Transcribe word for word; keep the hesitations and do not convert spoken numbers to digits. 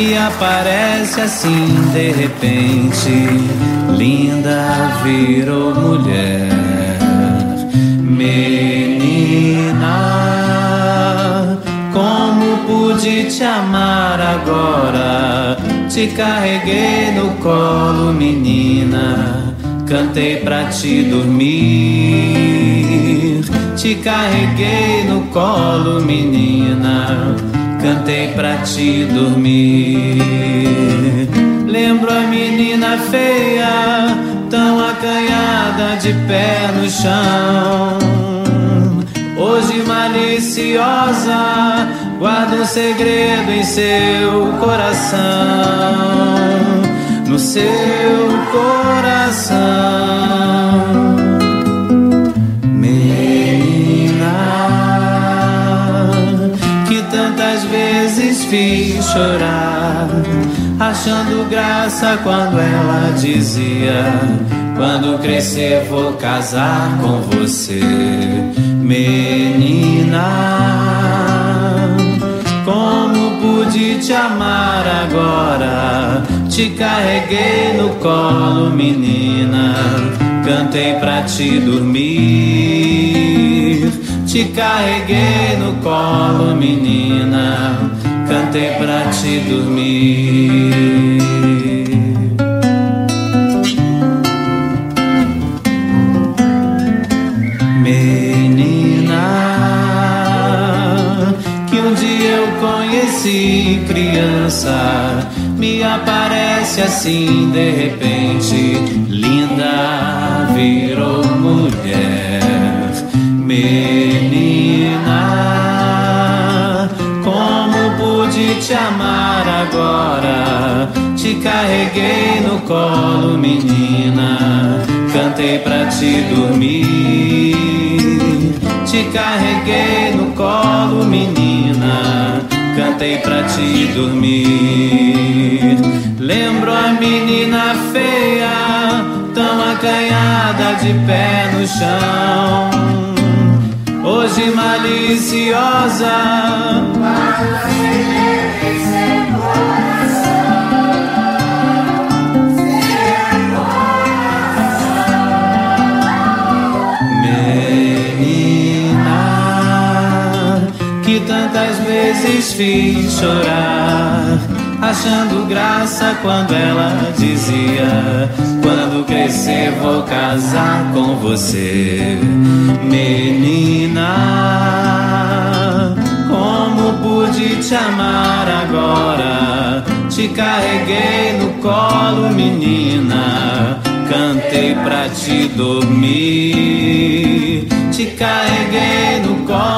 me aparece assim de repente. Linda virou mulher. Menina, como pude te amar agora? Te carreguei no colo, menina, cantei pra te dormir. Te carreguei no colo, menina, cantei pra te dormir. Lembro a menina feia, tão acanhada de pé no chão. Hoje maliciosa, guarda um segredo em seu coração. No seu coração. Menina, que tantas vezes fiz chorar, achando graça quando ela dizia: quando crescer vou casar com você. Menina, como pude te amar agora? Te carreguei no colo, menina, cantei pra te dormir. Te carreguei no colo, menina, cantei pra te dormir. Menina, que um dia eu conheci criança, me aparece assim de repente. Linda virou mulher. Menina, como pude te amar agora? Te carreguei no colo, menina, cantei pra te dormir. Te carreguei no colo, menina, cantei pra te dormir. Lembro a menina feia, tão acanhada de pé no chão. Hoje maliciosa, guarda segredo em seu coração. Seu coração. Menina, que tantas vezes fiz chorar, achando graça quando ela dizia: quando crescer vou casar com você. Menina, como pude te amar agora? Te carreguei no colo, menina, cantei pra te dormir. Te carreguei no colo,